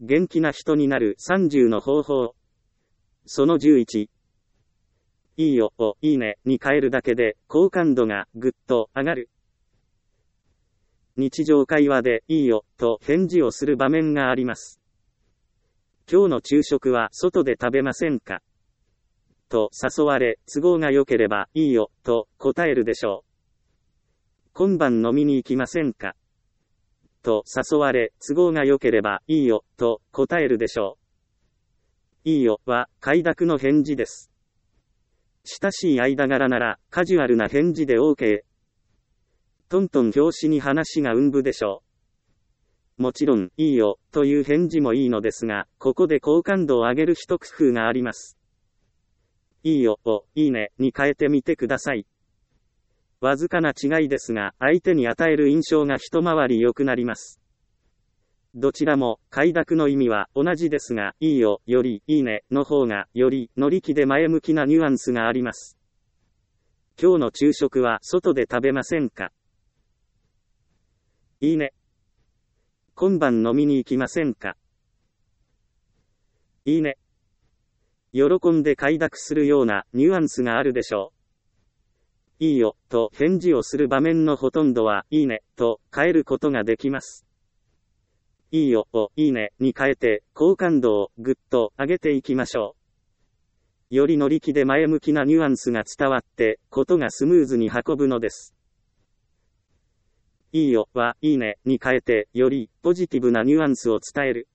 元気な人になる30の方法。その11。いいよをいいねに変えるだけで好感度がぐっと上がる。日常会話でいいよと返事をする場面があります。今日の昼食は外で食べませんかと誘われ、都合が良ければいいよと答えるでしょう。今晩飲みに行きませんかと誘われ、都合が良ければいいよと答えるでしょう。いいよは快諾の返事です。親しい間柄ならカジュアルな返事で OK。トントン拍子に話がうんぶでしょう。もちろん、いいよという返事もいいのですが、ここで好感度を上げる一工夫があります。いいよをいいねに変えてみてください。わずかな違いですが、相手に与える印象が一回り良くなります。どちらも快諾の意味は同じですが、いいよよりいいねの方がより乗り気で前向きなニュアンスがあります。今日の昼食は外で食べませんか？いいね。今晩飲みに行きませんか？いいね。喜んで快諾するようなニュアンスがあるでしょう。いいよと返事をする場面のほとんどはいいねと変えることができます。いいよをいいねに変えて好感度をぐっと上げていきましょう。より乗り気で前向きなニュアンスが伝わってことがスムーズに運ぶのです。いいよはいいねに変えてよりポジティブなニュアンスを伝える。